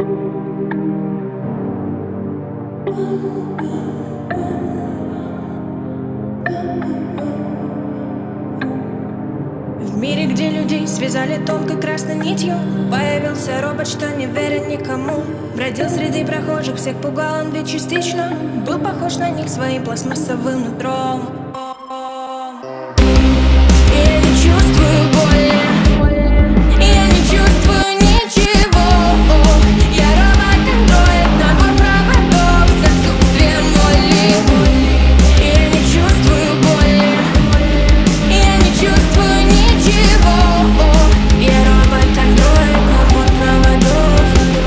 В мире, где людей связали тонкой красной нитью, появился робот, что не верен никому. Бродил среди прохожих, всех пугал он ведь частично. Был похож на них своим пластмассовым нутром. И я не чувствую боли, и я не чувствую ничего. Я робот-андроид, набор проводов с отсутствием воли. И я не чувствую боли, и я не чувствую ничего. Я робот-андроид, набор проводов.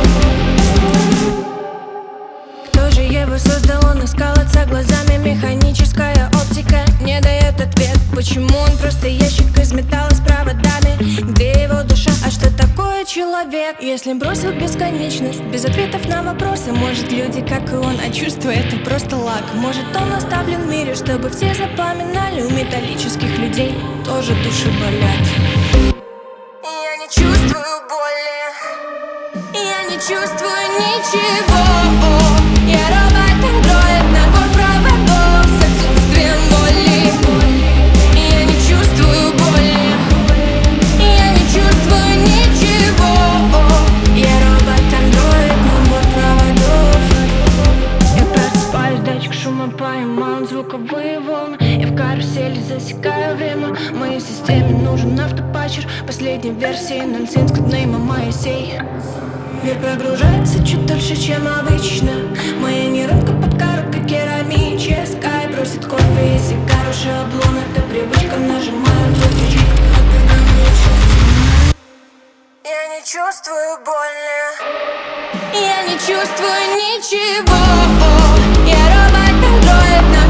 Кто же его создал? Он искал отца глазами. Механическая оптика не дает ответ. Почему он просто ящик из металла с проводами? Где его душа? А что такое человек? Если бросил бесконечность без ответов на вопросы, может, люди, как и он, а чувство — это просто лак. Может, он оставлен в мире, чтобы все запоминали, у металлических людей тоже души болят. И я не чувствую боли, и я не чувствую ничего. Я робот-андроид, набор проводов с отсутствием воли. И я не чувствую боли, и я не чувствую ничего. Я робот-андроид, набор проводов. Я просыпаюсь, датчик шума поймал звуковые волны. Я в карусели засекаю время. Моей системе нужен автопатчер последней версии 0.7 с коднеймом Моисей. Мир прогружается чуть дольше, чем обычно. Моя нейронка под коробкой керамическая просит кофе и сигару, шаблон. Это привычка, нажимаю выключить. Я не чувствую боли, я не чувствую ничего. Я робот-андроид.